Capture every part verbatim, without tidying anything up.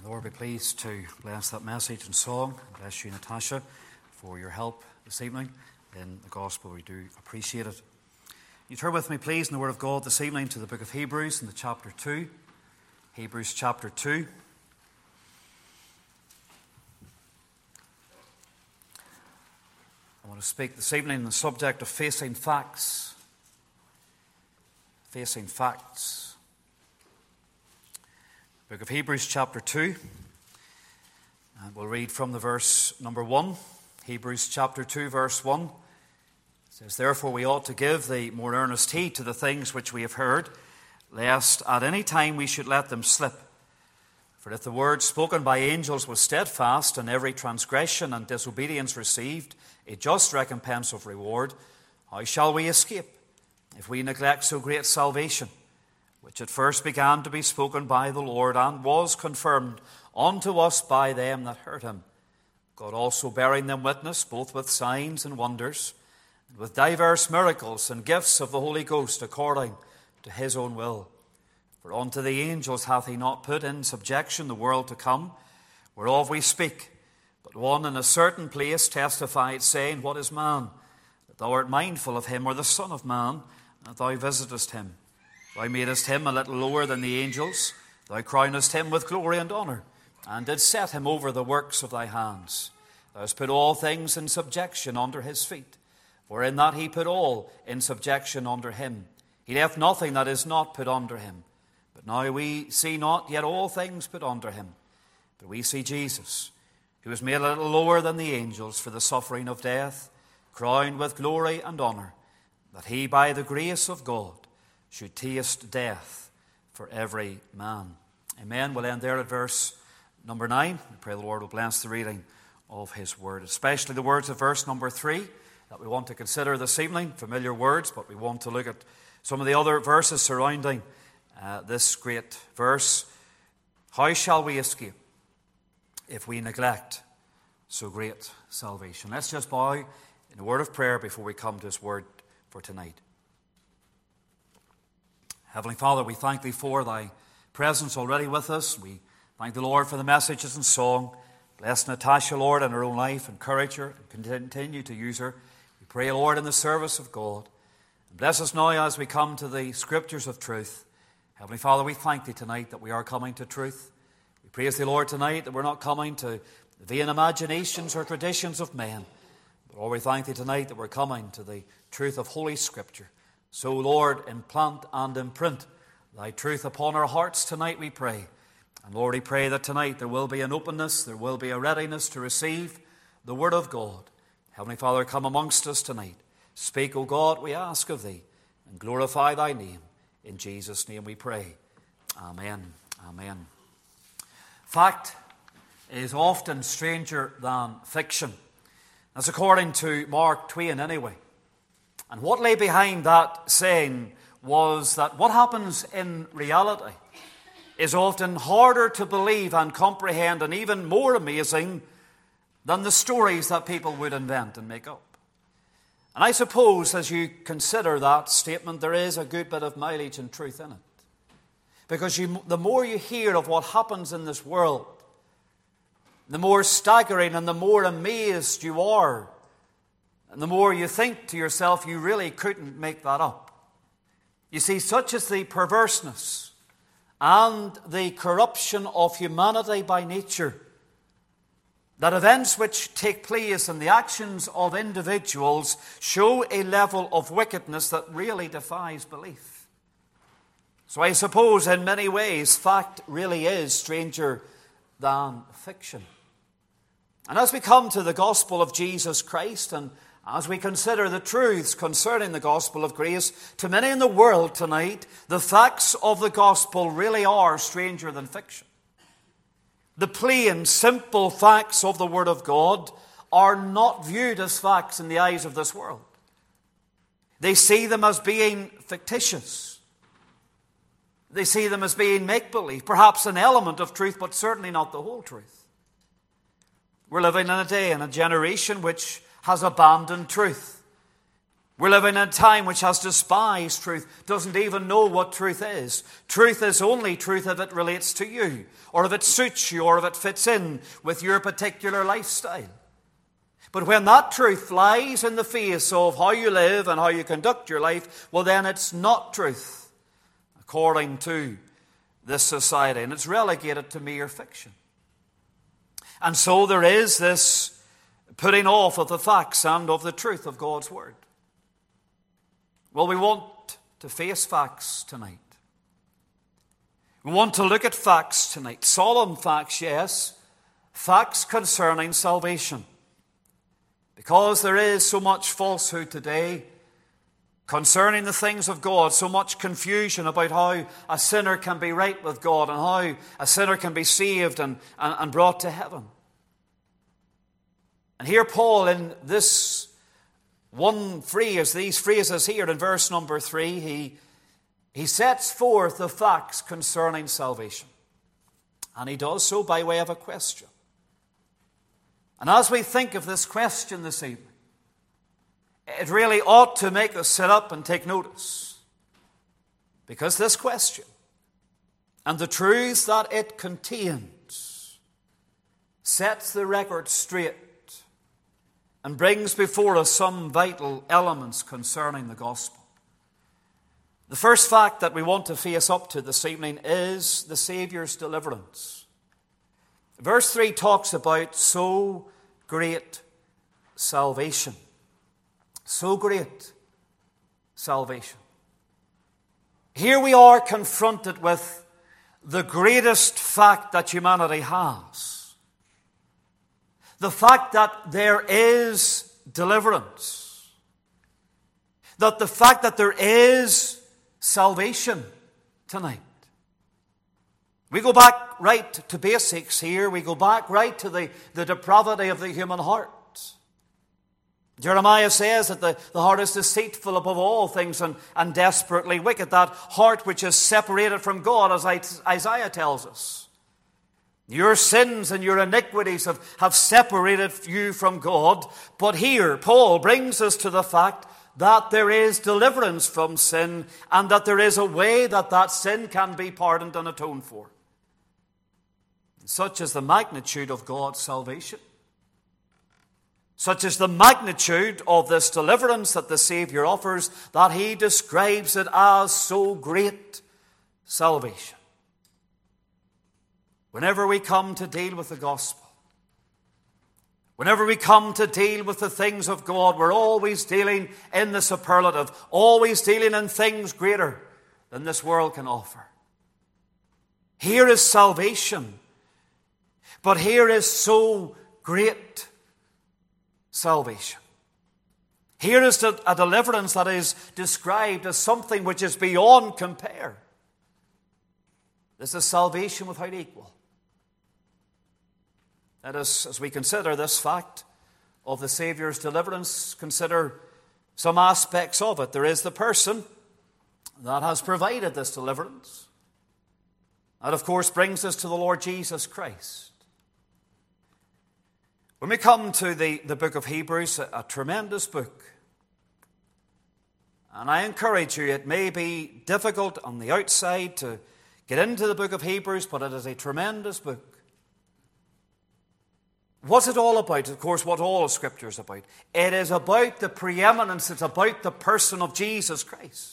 Lord, be pleased to bless that message and song. Bless you, Natasha, for your help this evening in the gospel. We do appreciate it. You turn with me, please, in the Word of God this evening to the book of Hebrews in the chapter two. Hebrews chapter two. I want to speak this evening on the subject of facing facts. Facing facts. Book of Hebrews chapter two, and we'll read from the verse number one. Hebrews chapter two verse one. It says, "Therefore we ought to give the more earnest heed to the things which we have heard, lest at any time we should let them slip. For if the word spoken by angels was steadfast, and every transgression and disobedience received a just recompense of reward, how shall we escape if we neglect so great salvation, which at first began to be spoken by the Lord, and was confirmed unto us by them that heard him, God also bearing them witness, both with signs and wonders, and with diverse miracles and gifts of the Holy Ghost, according to his own will. For unto the angels hath he not put in subjection the world to come, whereof we speak. But one in a certain place testified, saying, What is man, that thou art mindful of him, or the Son of Man, that thou visitest him? Thou madest him a little lower than the angels. Thou crownest him with glory and honour, and didst set him over the works of thy hands. Thou hast put all things in subjection under his feet. For in that he put all in subjection under him. He left nothing that is not put under him. But now we see not yet all things put under him. But we see Jesus, who was made a little lower than the angels for the suffering of death, crowned with glory and honour, that he by the grace of God should taste death for every man." Amen. We'll end there at verse number nine. We pray the Lord will bless the reading of his word, especially the words of verse number three that we want to consider this evening. Familiar words, but we want to look at some of the other verses surrounding uh, this great verse. How shall we escape if we neglect so great salvation? Let's just bow in a word of prayer before we come to his word for tonight. Heavenly Father, we thank thee for thy presence already with us. We thank the Lord for the messages and song. Bless Natasha, Lord, in her own life. Encourage her and continue to use her. We pray, Lord, in the service of God. And bless us now as we come to the scriptures of truth. Heavenly Father, we thank thee tonight that we are coming to truth. We praise thee, Lord, tonight that we're not coming to the vain imaginations or traditions of men. But Lord, we thank thee tonight that we're coming to the truth of Holy Scripture. So, Lord, implant and imprint thy truth upon our hearts tonight, we pray. And Lord, we pray that tonight there will be an openness, there will be a readiness to receive the word of God. Heavenly Father, come amongst us tonight. Speak, O God, we ask of thee, and glorify thy name. In Jesus' name we pray. Amen. Amen. Fact is often stranger than fiction. That's according to Mark Twain anyway. And what lay behind that saying was that what happens in reality is often harder to believe and comprehend, and even more amazing than the stories that people would invent and make up. And I suppose as you consider that statement, there is a good bit of mileage and truth in it. Because you, the more you hear of what happens in this world, the more staggering and the more amazed you are. And the more you think to yourself, you really couldn't make that up. You see, such is the perverseness and the corruption of humanity by nature, that events which take place and the actions of individuals show a level of wickedness that really defies belief. So I suppose in many ways, fact really is stranger than fiction. And as we come to the gospel of Jesus Christ, and as we consider the truths concerning the gospel of grace, to many in the world tonight, the facts of the gospel really are stranger than fiction. The plain, simple facts of the Word of God are not viewed as facts in the eyes of this world. They see them as being fictitious. They see them as being make-believe, perhaps an element of truth, but certainly not the whole truth. We're living in a day, in a generation which has abandoned truth. We're living in a time which has despised truth, doesn't even know what truth is. Truth is only truth if it relates to you, or if it suits you, or if it fits in with your particular lifestyle. But when that truth lies in the face of how you live and how you conduct your life, well then it's not truth, according to this society, and it's relegated to mere fiction. And so there is this putting off of the facts and of the truth of God's Word. Well, we want to face facts tonight. We want to look at facts tonight. Solemn facts, yes. Facts concerning salvation. Because there is so much falsehood today concerning the things of God, so much confusion about how a sinner can be right with God and how a sinner can be saved and, and, and brought to heaven. And here Paul, in this one phrase, these phrases here in verse number three, he, he sets forth the facts concerning salvation. And he does so by way of a question. And as we think of this question this evening, it really ought to make us sit up and take notice. Because this question and the truths that it contains sets the record straight and brings before us some vital elements concerning the gospel. The first fact that we want to face up to this evening is the Saviour's deliverance. Verse three talks about so great salvation. So great salvation. Here we are confronted with the greatest fact that humanity has. The fact that there is deliverance. That the fact that there is salvation tonight. We go back right to basics here. We go back right to the, the depravity of the human heart. Jeremiah says that the, the heart is deceitful above all things and, and desperately wicked. That heart which is separated from God, as Isaiah tells us. Your sins and your iniquities have, have separated you from God. But here, Paul brings us to the fact that there is deliverance from sin and that there is a way that that sin can be pardoned and atoned for. Such is the magnitude of God's salvation. Such is the magnitude of this deliverance that the Savior offers that he describes it as so great salvation. Whenever we come to deal with the gospel, whenever we come to deal with the things of God, we're always dealing in the superlative, always dealing in things greater than this world can offer. Here is salvation, but here is so great salvation. Here is a deliverance that is described as something which is beyond compare. This is salvation without equal. Let us, as we consider this fact of the Saviour's deliverance, consider some aspects of it. There is the person that has provided this deliverance. That, of course, brings us to the Lord Jesus Christ. When we come to the, the book of Hebrews, a, a tremendous book, and I encourage you, it may be difficult on the outside to get into the book of Hebrews, but it is a tremendous book. What's it all about? Of course, what all of Scripture is about. It is about the preeminence. It's about the person of Jesus Christ.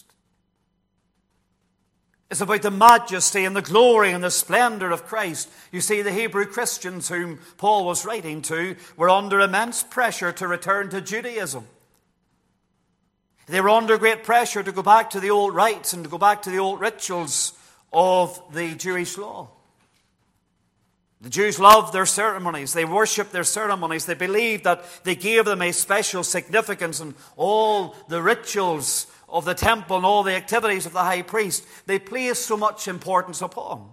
It's about the majesty and the glory and the splendor of Christ. You see, the Hebrew Christians whom Paul was writing to were under immense pressure to return to Judaism. They were under great pressure to go back to the old rites and to go back to the old rituals of the Jewish law. The Jews loved their ceremonies. They worshipped their ceremonies. They believed that they gave them a special significance, and all the rituals of the temple and all the activities of the high priest, they placed so much importance upon.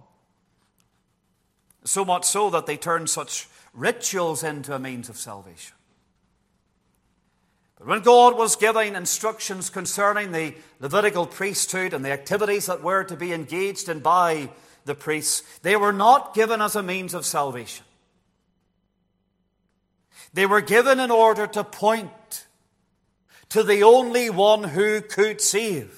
So much so that they turned such rituals into a means of salvation. But when God was giving instructions concerning the Levitical priesthood and the activities that were to be engaged in by the priests, they were not given as a means of salvation. They were given in order to point to the only one who could save.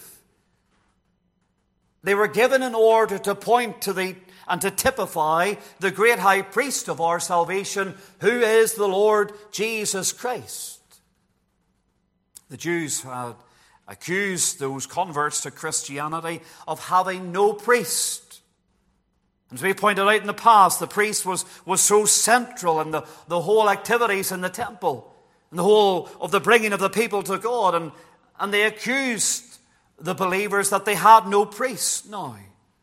They were given in order to point to the and to typify the great high priest of our salvation, who is the Lord Jesus Christ. The Jews had accused those converts to Christianity of having no priest. As we pointed out in the past, the priest was, was so central in the, the whole activities in the temple, and the whole of the bringing of the people to God, and, and they accused the believers that they had no priest now.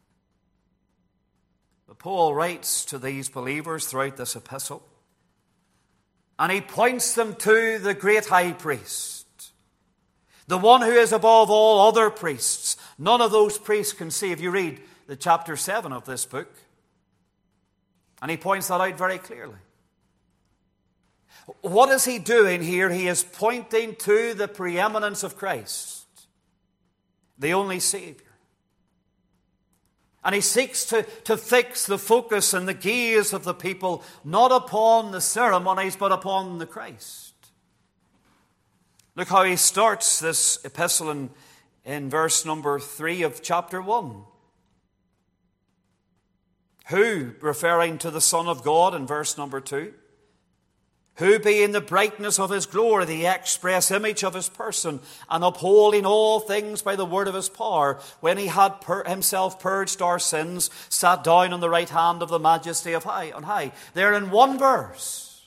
But Paul writes to these believers throughout this epistle, and he points them to the great high priest, the one who is above all other priests. None of those priests can save. You read the chapter seven of this book, and he points that out very clearly. What is he doing here? He is pointing to the preeminence of Christ, the only Savior. And he seeks to, to fix the focus and the gaze of the people not upon the ceremonies, but upon the Christ. Look how he starts this epistle in, in verse number three of chapter one. Who, referring to the Son of God in verse number two, who being the brightness of his glory, the express image of his person, and upholding all things by the word of his power, when he had pur- himself purged our sins, sat down on the right hand of the majesty of high on high. There in one verse,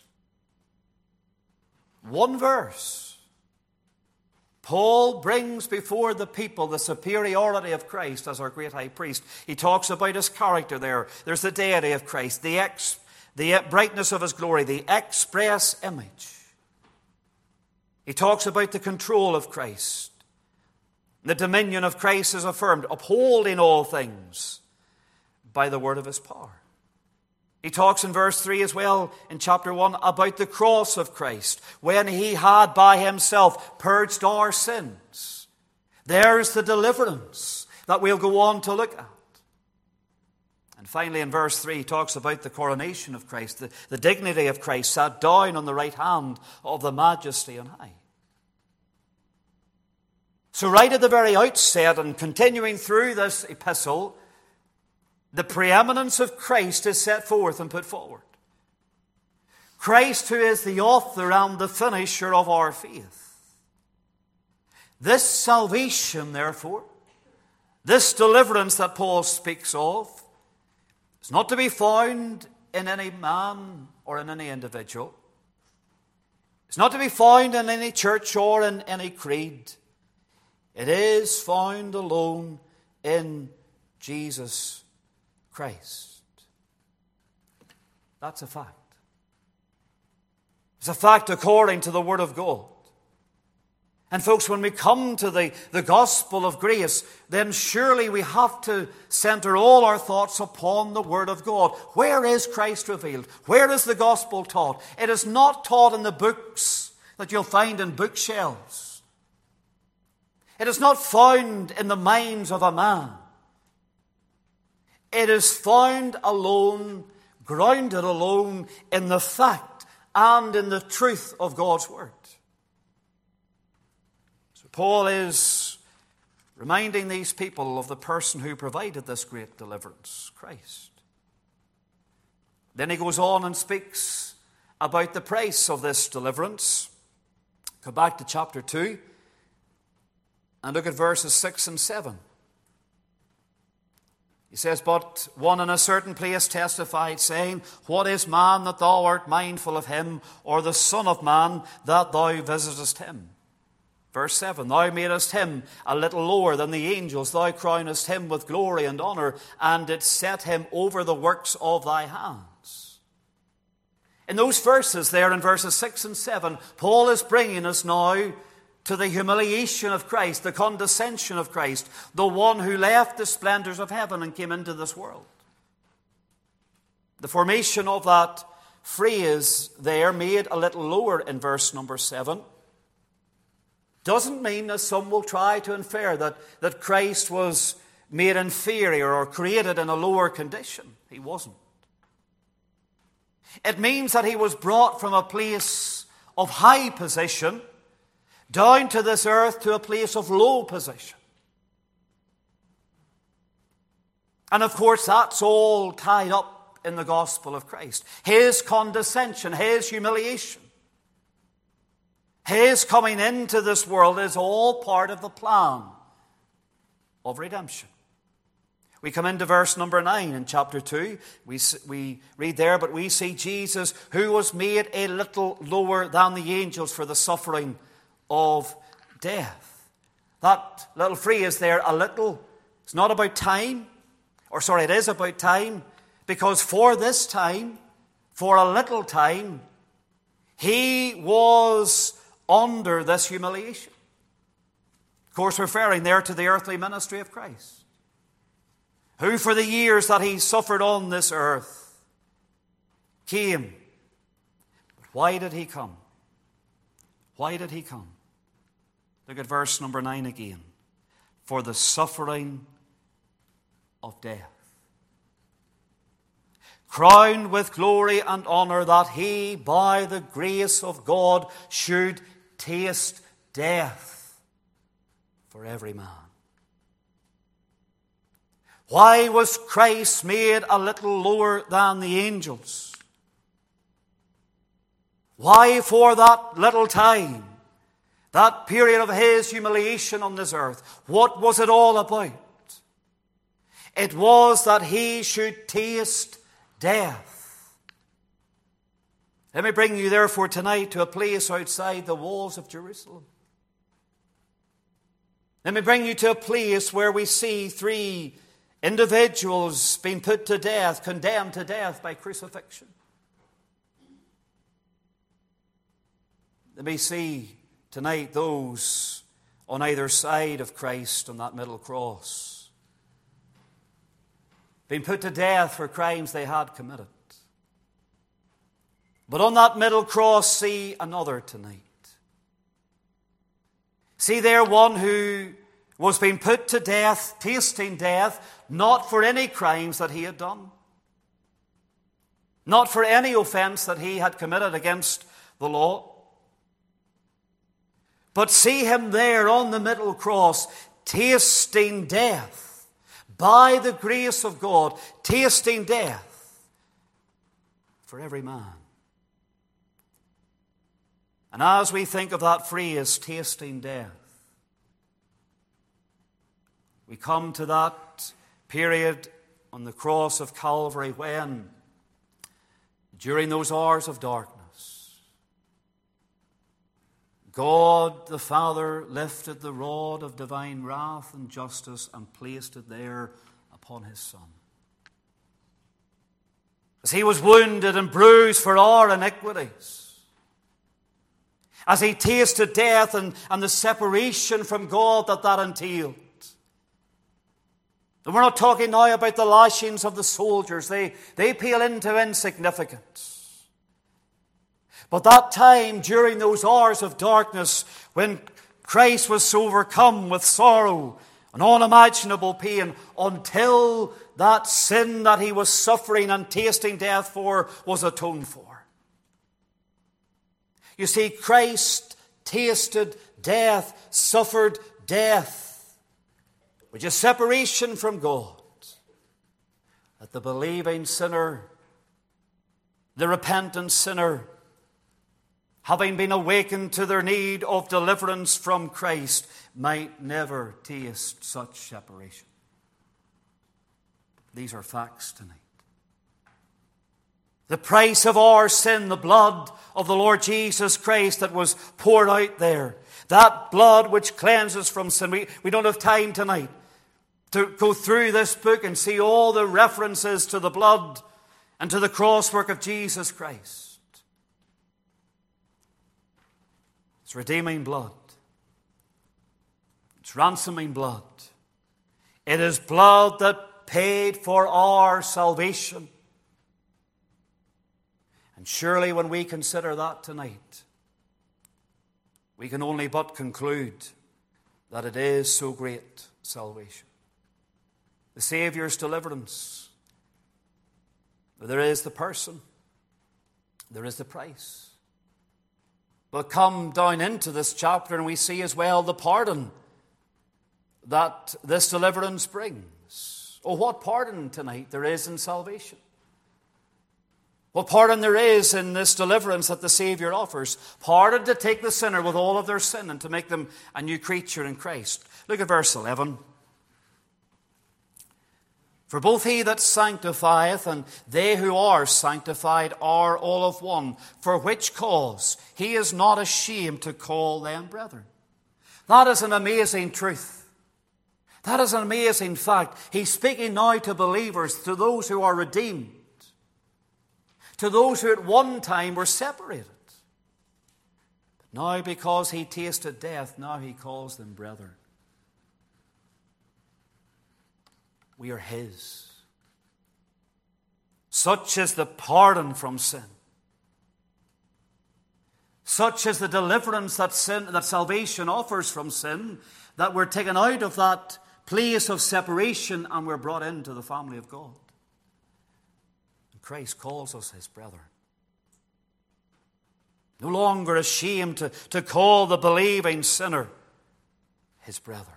one verse, Paul brings before the people the superiority of Christ as our great high priest. He talks about his character there. There's the deity of Christ, the ex the brightness of his glory, the express image. He talks about the control of Christ. The dominion of Christ is affirmed, upholding all things by the word of his power. He talks in verse three as well, in chapter one, about the cross of Christ, when he had by himself purged our sins. There's the deliverance that we'll go on to look at. And finally, in verse three, he talks about the coronation of Christ, the, the dignity of Christ, sat down on the right hand of the majesty on high. So right at the very outset, and continuing through this epistle, the preeminence of Christ is set forth and put forward. Christ, who is the author and the finisher of our faith. This salvation, therefore, this deliverance that Paul speaks of, it's not to be found in any man or in any individual. It's not to be found in any church or in any creed. It is found alone in Jesus Christ. That's a fact. It's a fact according to the Word of God. And folks, when we come to the, the gospel of grace, then surely we have to center all our thoughts upon the Word of God. Where is Christ revealed? Where is the gospel taught? It is not taught in the books that you'll find in bookshelves. It is not found in the minds of a man. It is found alone, grounded alone in the fact and in the truth of God's Word. Paul is reminding these people of the person who provided this great deliverance, Christ. Then he goes on and speaks about the price of this deliverance. Go back to chapter two and look at verses six and seven. He says, but one in a certain place testified, saying, what is man that thou art mindful of him, or the Son of Man that thou visitest him? Verse seven, thou madest him a little lower than the angels. Thou crownest him with glory and honor, and didst set him over the works of thy hands. In those verses there, in verses six and seven, Paul is bringing us now to the humiliation of Christ, the condescension of Christ, the one who left the splendors of heaven and came into this world. The formation of that phrase there, made a little lower in verse number seven, doesn't mean, as some will try to infer, that, that Christ was made inferior or created in a lower condition. He wasn't. It means that he was brought from a place of high position down to this earth to a place of low position. And of course, that's all tied up in the gospel of Christ. His condescension, His humiliation, His coming into this world is all part of the plan of redemption. We come into verse number nine in chapter two. We, we read there, but we see Jesus, who was made a little lower than the angels for the suffering of death. That little phrase there, a little, it's not about time, or sorry, it is about time, because for this time, for a little time, He was under this humiliation. Of course, referring there to the earthly ministry of Christ, who for the years that He suffered on this earth came. But why did He come? Why did He come? Look at verse number nine again. For the suffering of death, crowned with glory and honor, that He, by the grace of God, should taste death for every man. Why was Christ made a little lower than the angels? Why for that little time, that period of His humiliation on this earth? What was it all about? It was that He should taste death. Let me bring you therefore tonight to a place outside the walls of Jerusalem. Let me bring you to a place where we see three individuals being put to death, condemned to death by crucifixion. Let me see tonight those on either side of Christ on that middle cross, being put to death for crimes they had committed. But on that middle cross, see another tonight. See there one who was being put to death, tasting death, not for any crimes that he had done, not for any offense that he had committed against the law. But see him there on the middle cross, tasting death, by the grace of God, tasting death for every man. And as we think of that phrase, tasting death, we come to that period on the cross of Calvary when, during those hours of darkness, God the Father lifted the rod of divine wrath and justice and placed it there upon His Son. As He was wounded and bruised for our iniquities, as He tasted death and, and the separation from God that that entailed. And we're not talking now about the lashings of the soldiers. They, they pale into insignificance. But that time, during those hours of darkness, when Christ was so overcome with sorrow and unimaginable pain, until that sin that He was suffering and tasting death for was atoned for. You see, Christ tasted death, suffered death, which is separation from God, that the believing sinner, the repentant sinner, having been awakened to their need of deliverance from Christ, might never taste such separation. These are facts tonight. The price of our sin, the blood of the Lord Jesus Christ that was poured out there, that blood which cleanses from sin. We, we don't have time tonight to go through this book and see all the references to the blood and to the cross work of Jesus Christ. It's redeeming blood. It's ransoming blood. It is blood that paid for our salvation. And surely when we consider that tonight, we can only but conclude that it is so great salvation. The Saviour's deliverance. There is the person. There is the price. We'll come down into this chapter and we see as well the pardon that this deliverance brings. Oh, what pardon tonight there is in salvation. What pardon there is in this deliverance that the Savior offers. Pardon to take the sinner with all of their sin and to make them a new creature in Christ. Look at verse eleven. For both he that sanctifieth and they who are sanctified are all of one, for which cause he is not ashamed to call them brethren. That is an amazing truth. That is an amazing fact. He's speaking now to believers, to those who are redeemed, to those who at one time were separated. But now, because he tasted death, now he calls them brethren. We are his. Such is the pardon from sin. Such is the deliverance that sin, that salvation offers from sin, that we're taken out of that place of separation and we're brought into the family of God. And Christ calls us his brethren. No longer ashamed to, to call the believing sinner his brother.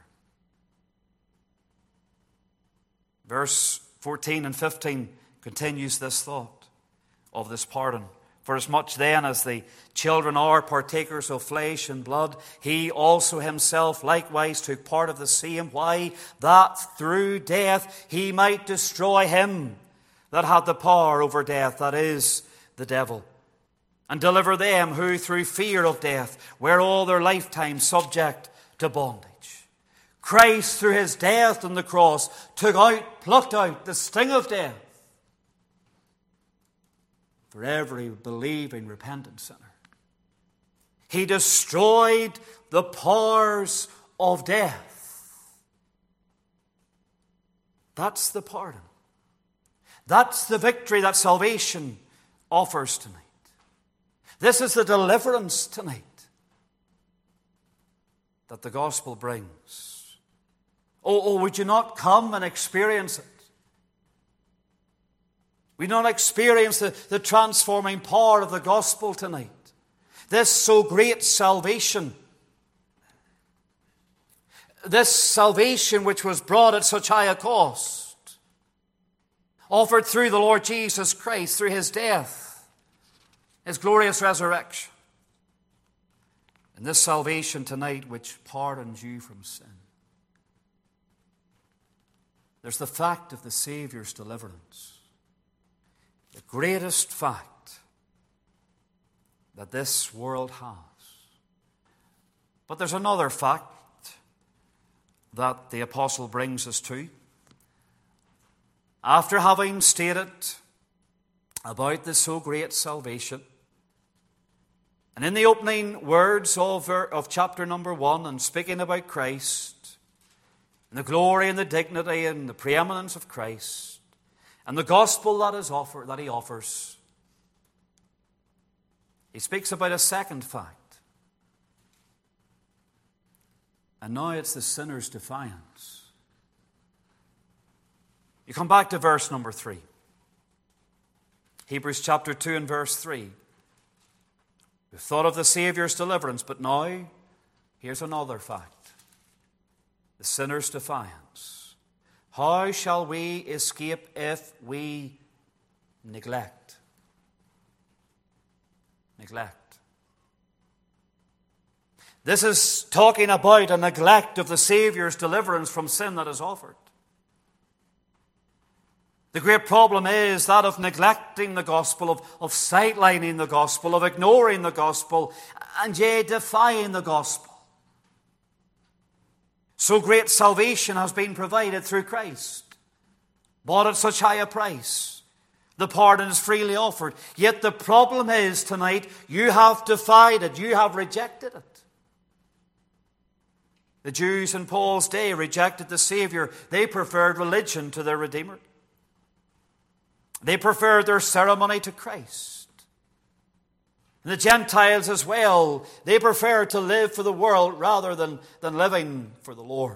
Verse fourteen and fifteen continues this thought of this pardon. For as much then as the children are partakers of flesh and blood, he also himself likewise took part of the same. Why? That through death he might destroy him that had the power over death, that is, the devil, and deliver them who through fear of death were all their lifetime subject to bondage. Christ, through his death on the cross, took out, plucked out the sting of death for every believing, repentant sinner. He destroyed the powers of death. That's the pardon. That's the victory that salvation offers tonight. This is the deliverance tonight that the gospel brings. Oh, oh, would you not come and experience it? We not experience the, the transforming power of the gospel tonight. This so great salvation. This salvation which was brought at such high a cost. Offered through the Lord Jesus Christ, through his death, his glorious resurrection. And this salvation tonight which pardons you from sin. There's the fact of the Savior's deliverance. The greatest fact that this world has. But there's another fact that the apostle brings us to. After having stated about the so great salvation, and in the opening words of, of chapter number one, and speaking about Christ, and the glory and the dignity and the preeminence of Christ, and the gospel that is offered, that he offers, he speaks about a second fact. And now it's the sinner's defiance. You come back to verse number three. Hebrews chapter two and verse three. We've thought of the Savior's deliverance, but now here's another fact. The sinner's defiance. How shall we escape if we neglect? Neglect. This is talking about a neglect of the Savior's deliverance from sin that is offered. The great problem is that of neglecting the gospel, of, of sidelining the gospel, of ignoring the gospel, and yea, defying the gospel. So great salvation has been provided through Christ, bought at such high a price. The pardon is freely offered. Yet the problem is tonight, you have defied it, you have rejected it. The Jews in Paul's day rejected the Savior. They preferred religion to their Redeemer. They preferred their ceremony to Christ. And the Gentiles as well, they prefer to live for the world rather than, than living for the Lord.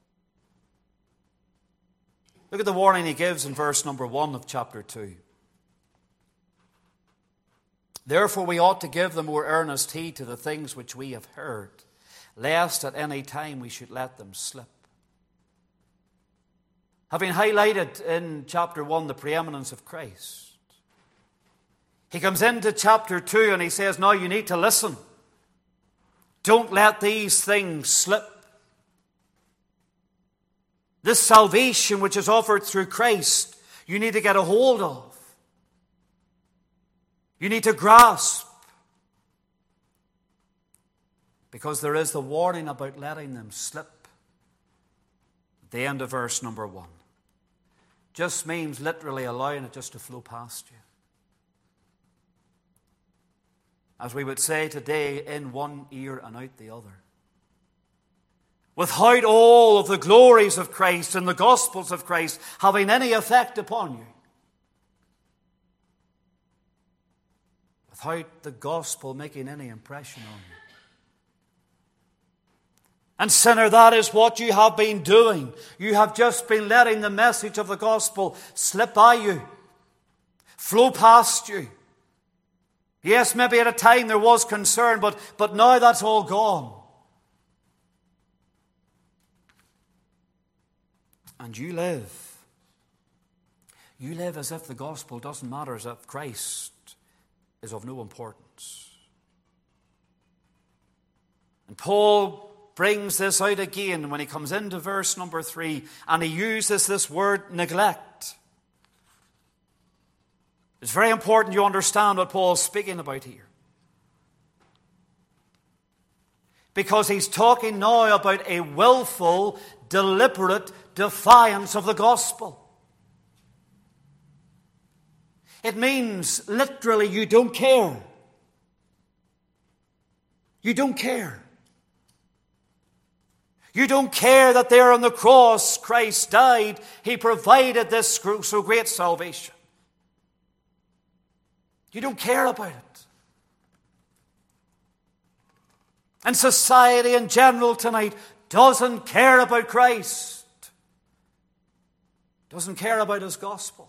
Look at the warning he gives in verse number one of chapter two. Therefore we ought to give the more earnest heed to the things which we have heard, lest at any time we should let them slip. Having highlighted in chapter one the preeminence of Christ, he comes into chapter two and he says, now you need to listen. Don't let these things slip. This salvation which is offered through Christ, you need to get a hold of. You need to grasp. Because there is the warning about letting them slip. At the end of verse number one. Just means literally allowing it just to flow past you. As we would say today, in one ear and out the other. Without all of the glories of Christ and the gospels of Christ having any effect upon you. Without the gospel making any impression on you. And sinner, that is what you have been doing. You have just been letting the message of the gospel slip by you. Flow past you. Yes, maybe at a time there was concern, but, but now that's all gone. And you live. You live as if the gospel doesn't matter, as if Christ is of no importance. And Paul brings this out again when he comes into verse number three, and he uses this word neglect. It's very important you understand what Paul's speaking about here. Because he's talking now about a willful, deliberate defiance of the gospel. It means literally you don't care. You don't care. You don't care that there on the cross Christ died. He provided this so great salvation. You don't care about it. And society in general tonight doesn't care about Christ. Doesn't care about His gospel.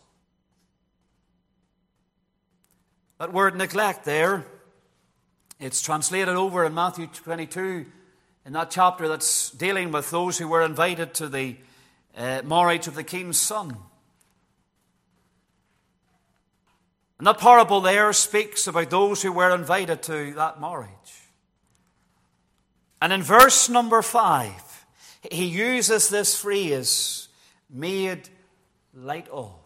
That word neglect there, it's translated over in Matthew twenty-two, in that chapter that's dealing with those who were invited to the uh, marriage of the king's son. And that parable there speaks about those who were invited to that marriage. And in verse number five, he uses this phrase, made light of.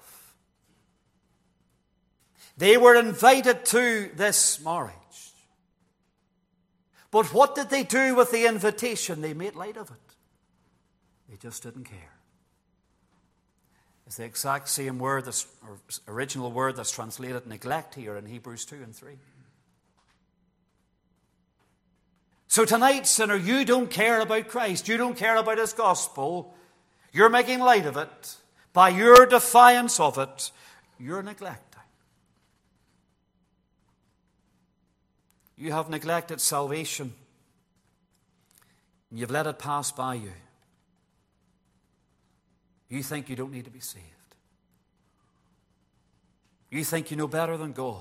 They were invited to this marriage. But what did they do with the invitation? They made light of it. They just didn't care. It's the exact same word, that's, or original word that's translated neglect here in Hebrews two and three. So tonight, sinner, you don't care about Christ. You don't care about His gospel. You're making light of it. By your defiance of it, you're neglecting. You have neglected salvation. And you've let it pass by you. You think you don't need to be saved. You think you know better than God.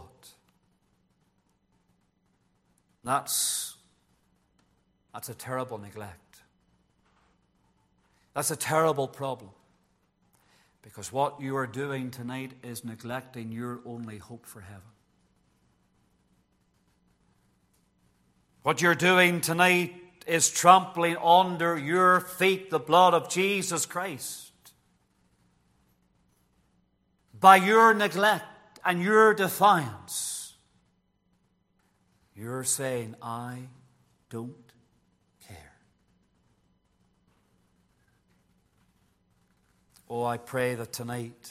That's, that's a terrible neglect. That's a terrible problem. Because what you are doing tonight is neglecting your only hope for heaven. What you're doing tonight is trampling under your feet the blood of Jesus Christ. By your neglect and your defiance, you're saying, I don't care. Oh, I pray that tonight,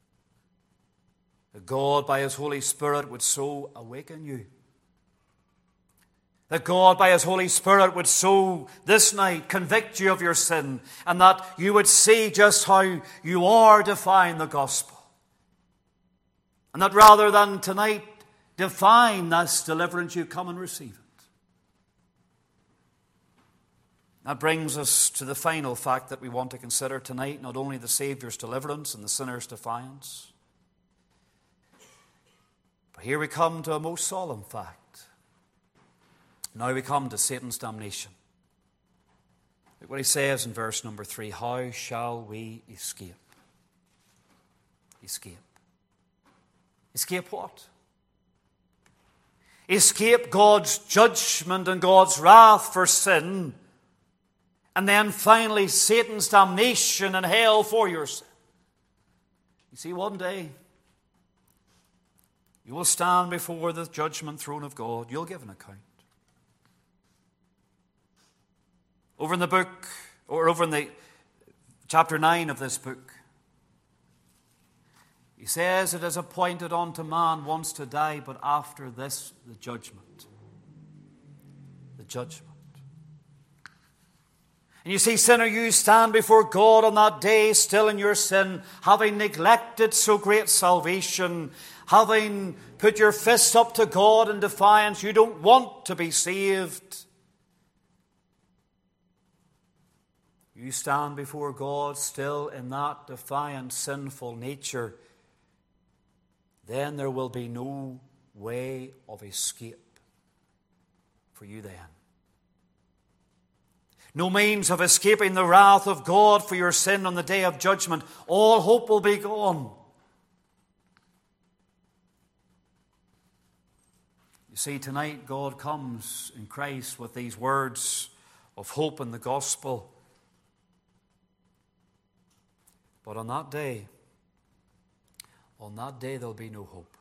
that God by His Holy Spirit would so awaken you. That God, by His Holy Spirit, would so this night convict you of your sin, and that you would see just how you are defying the gospel. And that rather than tonight define this deliverance, you come and receive it. That brings us to the final fact that we want to consider tonight, not only the Saviour's deliverance and the sinner's defiance, but Here we come to a most solemn fact. Now we come to Satan's damnation. Look what he says in verse number three. How shall we escape? Escape. Escape what? Escape God's judgment and God's wrath for sin. And then finally Satan's damnation and hell for your sin. You see, one day you will stand before the judgment throne of God. You'll give an account. Over in the book, or over in the chapter nine of this book, he says it is appointed unto man once to die, but after this the judgment. The judgment. And you see, sinner, you stand before God on that day still in your sin, having neglected so great salvation, having put your fists up to God in defiance. You don't want to be saved. You stand before God still in that defiant, sinful nature. Then there will be no way of escape for you then. No means of escaping the wrath of God for your sin on the day of judgment. All hope will be gone. You see, tonight God comes in Christ with these words of hope in the gospel. But on that day, on that day there will be no hope.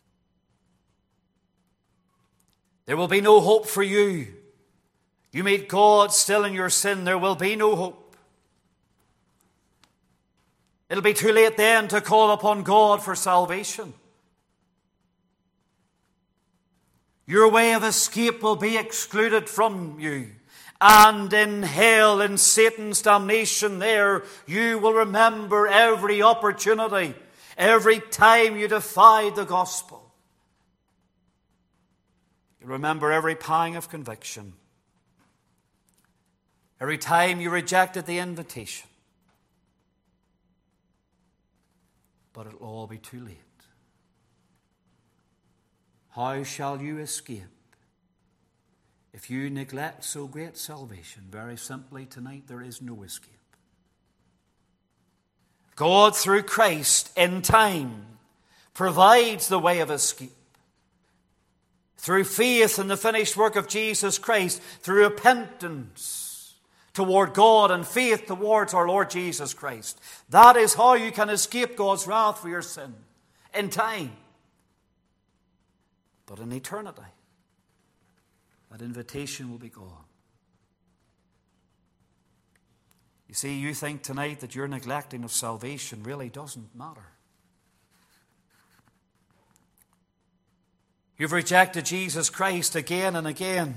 There will be no hope for you. You meet God still in your sin, there will be no hope. It'll be too late then to call upon God for salvation. Your way of escape will be excluded from you. And in hell, in Satan's damnation there, you will remember every opportunity, every time you defied the gospel. You'll remember every pang of conviction, every time you rejected the invitation. But it'll all be too late. How shall you escape if you neglect so great salvation? Very simply, tonight there is no escape. God, through Christ, in time, provides the way of escape. Through faith in the finished work of Jesus Christ, through repentance toward God and faith towards our Lord Jesus Christ. That is how you can escape God's wrath for your sin in time. But in eternity, that invitation will be gone. You see, you think tonight that your neglecting of salvation really doesn't matter. You've rejected Jesus Christ again and again.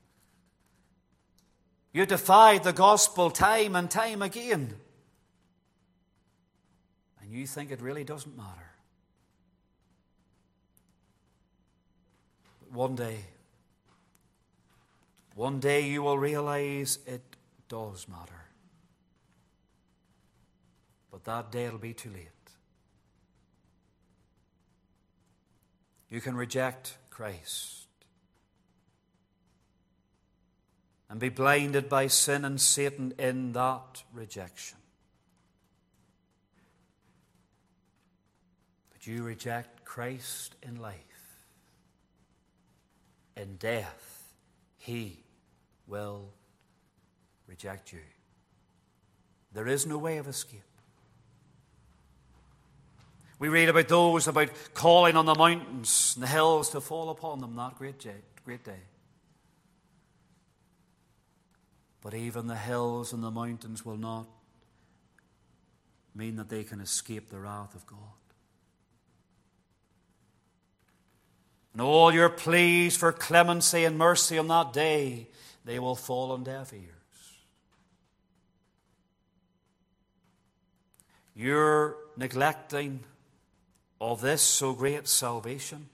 You defied the gospel time and time again. And you think it really doesn't matter. But one day, one day you will realize it does matter. But that day will be too late. You can reject Christ and be blinded by sin and Satan in that rejection. But you reject Christ in life. In death, He will reject you. There is no way of escape. We read about those about calling on the mountains and the hills to fall upon them that great day. Great day. But even the hills and the mountains will not mean that they can escape the wrath of God. And all your pleas for clemency and mercy on that day, they will fall on deaf ears. Your neglecting of this so great salvation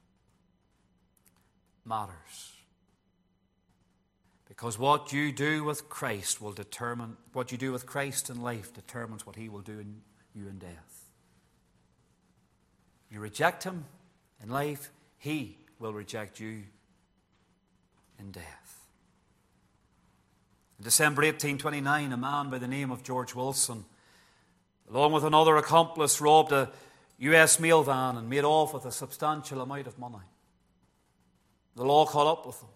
matters. Because what you do with Christ will determine, what you do with Christ in life determines what He will do in you in death. You reject Him in life, He will reject you in death. In December eighteen twenty-nine, a man by the name of George Wilson, along with another accomplice, robbed a U S mail van and made off with a substantial amount of money. The law caught up with them.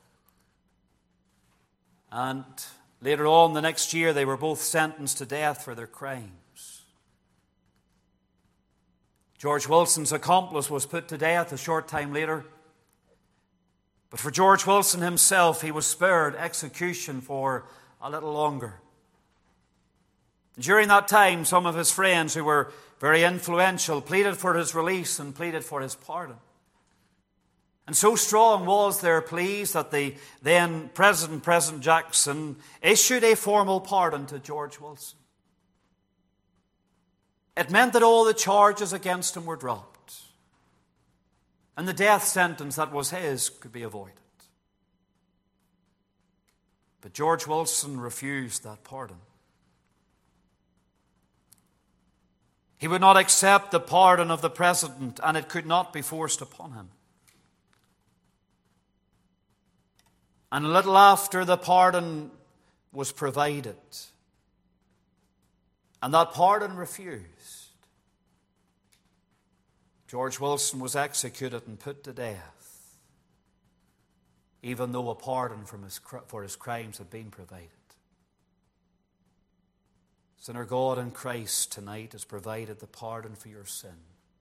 And later on, the next year, they were both sentenced to death for their crimes. George Wilson's accomplice was put to death a short time later. But for George Wilson himself, he was spared execution for a little longer. During that time, some of his friends who were very influential pleaded for his release and pleaded for his pardon. And so strong was their pleas that the then President, President Jackson, issued a formal pardon to George Wilson. It meant that all the charges against him were dropped, and the death sentence that was his could be avoided. But George Wilson refused that pardon. He would not accept the pardon of the President, and it could not be forced upon him. And a little after, the pardon was provided, and that pardon refused. George Wilson was executed and put to death, even though a pardon from his, for his crimes had been provided. Sinner, God in Christ tonight has provided the pardon for your sin.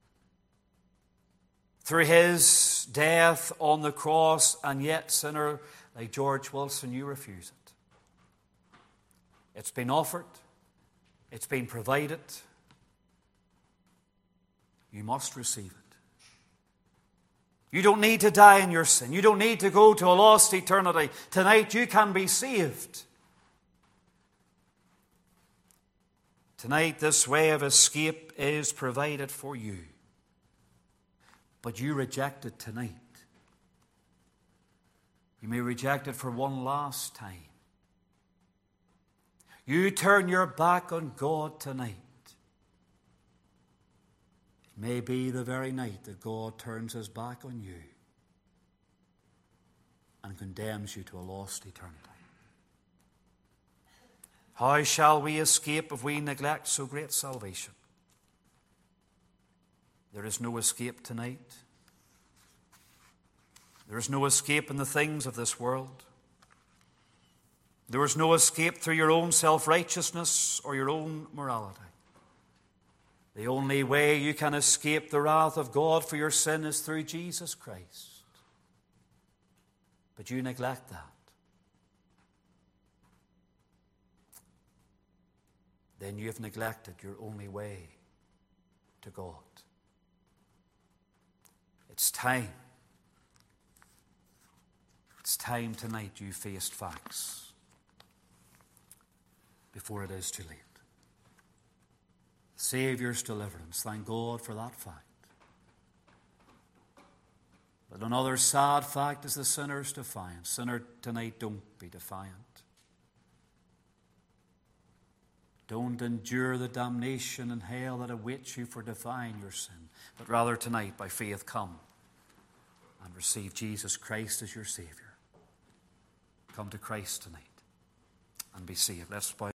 Through His death on the cross, and yet, sinner, like George Wilson, you refuse it. It's been offered. It's been provided. You must receive it. You don't need to die in your sin. You don't need to go to a lost eternity. Tonight you can be saved. Tonight this way of escape is provided for you. But you reject it tonight. You may reject it for one last time. You turn your back on God tonight. It may be the very night that God turns His back on you and condemns you to a lost eternity. How shall we escape if we neglect so great salvation? There is no escape tonight. There is no escape in the things of this world. There is no escape through your own self-righteousness or your own morality. The only way you can escape the wrath of God for your sin is through Jesus Christ. But you neglect that. Then you have neglected your only way to God. It's time. It's time tonight you faced facts before it is too late. Saviour's deliverance. Thank God for that fact. But another sad fact is the sinner's defiance. Sinner, tonight don't be defiant. Don't endure the damnation and hell that awaits you for defying your sin. But rather tonight, by faith, come and receive Jesus Christ as your Savior. Come to Christ tonight and be saved. Let's bow.